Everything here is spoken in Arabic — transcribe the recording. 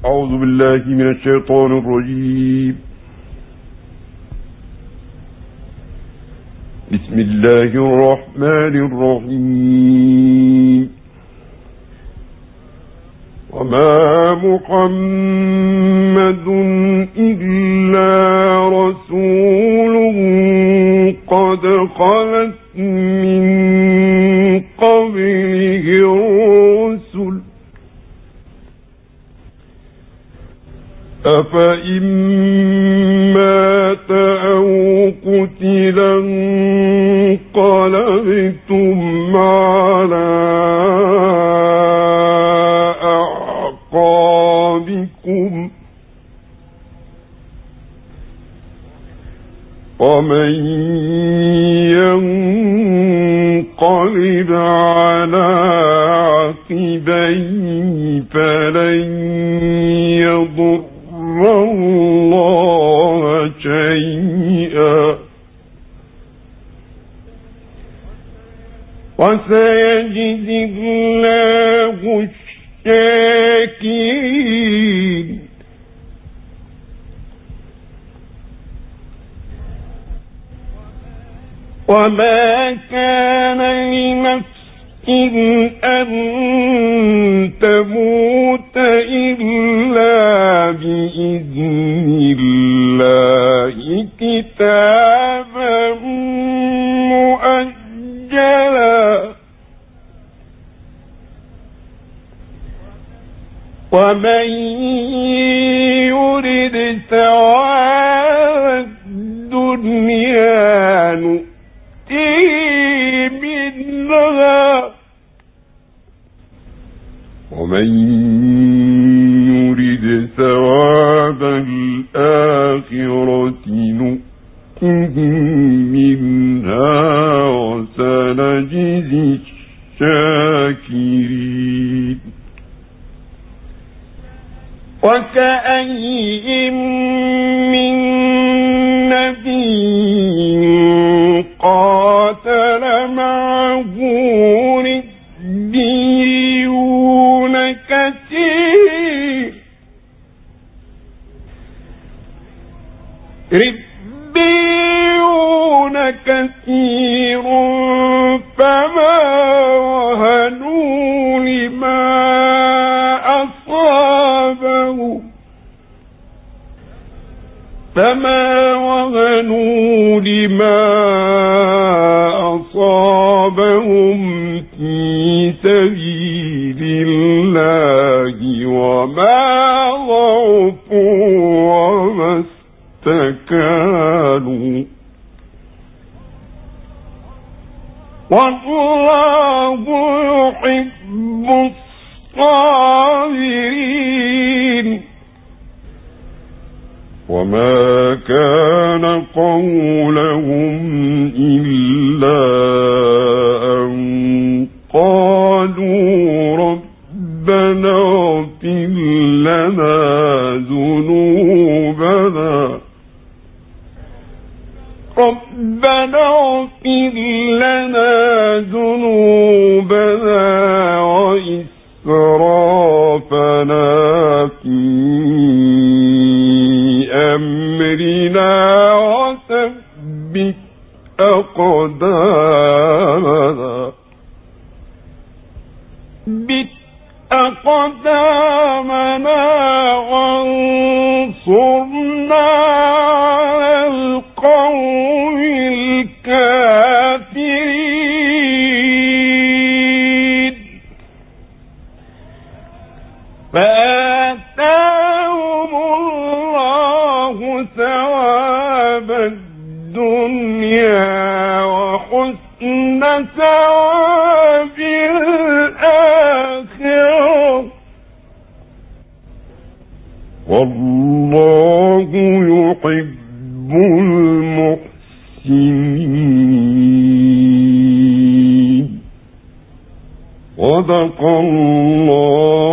أعوذ بالله من الشيطان الرجيم. بسم الله الرحمن الرحيم. وما محمد إلا رسول قد خلت من قبله الرسل أفإن مات أو قتلا انقلبتم على أعقابكم ومن ينقلب على عقبيه فلن يضر الله شيئا وسيجزي الله الشاكرين. وما كان لنفس أن تموت إلا بإذن الله كتابا مؤجلا ومن يرد ثواب الدنيا نؤتيه منها ومن يرد ثواب الآخرة نؤته منها وسنجزي الشاكرين. وكأين من نبي قاتل معه ربيون كثير فما وهنوا لما أصابهم في سبيل الله وما ضعفوا وما استكانوا والله يحب الصابرين. وما كان قولهم إلا أن قالوا ربنا اغفر لنا ذنوبنا وإسرافنا في أمرنا وثبت أقدامنا وانصرنا على القوم الكافرين. فآتاهم الله ثواب الدنيا وحسن ثواب الآخرة والله يحب المحسنين. صدق الله